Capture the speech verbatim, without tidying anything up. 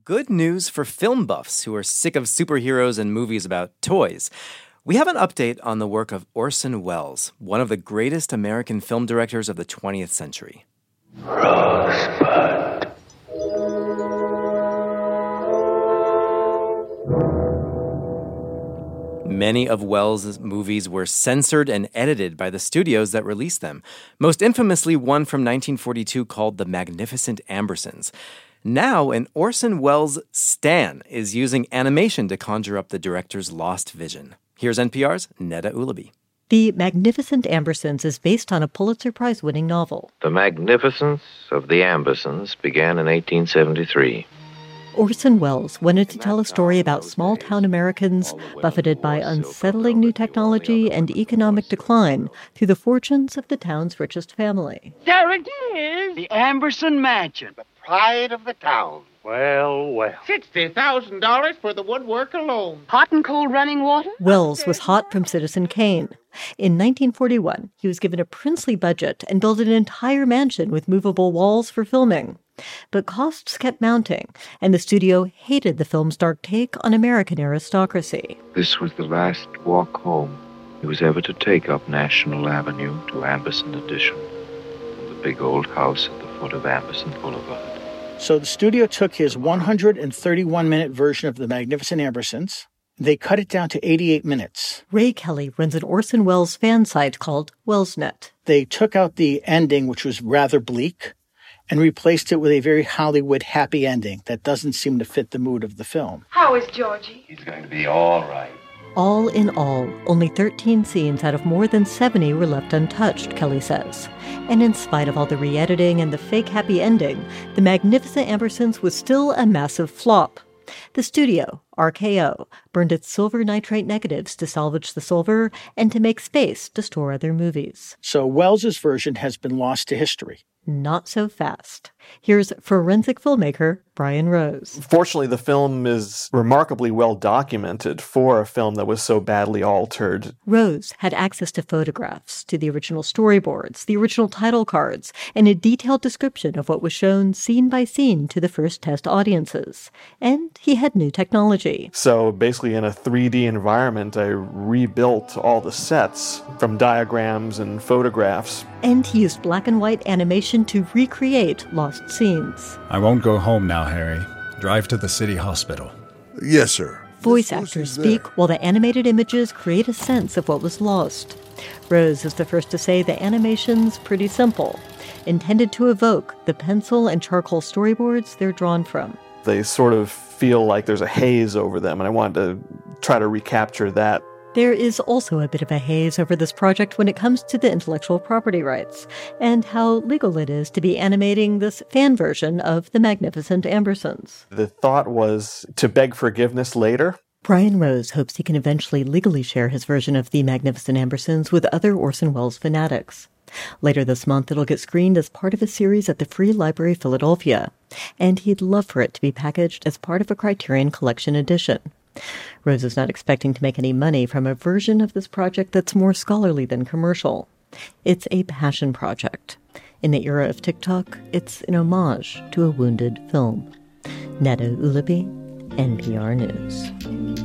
Good news for film buffs who are sick of superheroes and movies about toys. We have an update on the work of Orson Welles, one of the greatest American film directors of the twentieth century. Rosebud. Many of Welles' movies were censored and edited by the studios that released them, most infamously one from nineteen forty-two called The Magnificent Ambersons. Now, an Orson Welles stan is using animation to conjure up the director's lost vision. Here's N P R's Neda Ulaby. The Magnificent Ambersons is based on a Pulitzer Prize-winning novel. The Magnificence of the Ambersons began in eighteen seventy-three. Orson Welles wanted to tell a story about small-town Americans buffeted by unsettling new technology and economic decline through the fortunes of the town's richest family. There it is! The Amberson Mansion. The pride of the town. Well, well. sixty thousand dollars for the woodwork alone. Hot and cold running water? Welles was hot from Citizen Kane. In nineteen forty-one, he was given a princely budget and built an entire mansion with movable walls for filming. But costs kept mounting, and the studio hated the film's dark take on American aristocracy. This was the last walk home he was ever to take up National Avenue to Amberson Addition, from the big old house at the foot of Amberson Boulevard. So the studio took his one hundred thirty-one minute version of The Magnificent Ambersons. They cut it down to eighty-eight minutes. Ray Kelly runs an Orson Welles fan site called Wellsnet. They took out the ending, which was rather bleak, and replaced it with a very Hollywood happy ending that doesn't seem to fit the mood of the film. How is Georgie? He's going to be all right. All in all, only thirteen scenes out of more than seventy were left untouched, Kelly says. And in spite of all the re-editing and the fake happy ending, The Magnificent Ambersons was still a massive flop. The studio, R K O, burned its silver nitrate negatives to salvage the silver and to make space to store other movies. So Welles' version has been lost to history. Not so fast. Here's forensic filmmaker Brian Rose. Fortunately, the film is remarkably well documented for a film that was so badly altered. Rose had access to photographs, to the original storyboards, the original title cards, and a detailed description of what was shown scene by scene to the first test audiences. And he had new technology. So basically in a three D environment, I rebuilt all the sets from diagrams and photographs. And he used black and white animation to recreate lost scenes. I won't go home now, Harry. Drive to the city hospital. Yes, sir. Voice actors speak while the animated images create a sense of what was lost. Rose is the first to say the animation's pretty simple, intended to evoke the pencil and charcoal storyboards they're drawn from. They sort of feel like there's a haze over them, and I wanted to try to recapture that. There is also a bit of a haze over this project when it comes to the intellectual property rights and how legal it is to be animating this fan version of The Magnificent Ambersons. The thought was to beg forgiveness later. Brian Rose hopes he can eventually legally share his version of The Magnificent Ambersons with other Orson Welles fanatics. Later this month, it'll get screened as part of a series at the Free Library Philadelphia, and he'd love for it to be packaged as part of a Criterion Collection edition. Rose is not expecting to make any money from a version of this project that's more scholarly than commercial. It's a passion project. In the era of TikTok, it's an homage to a wounded film. Neda Ulaby, N P R News.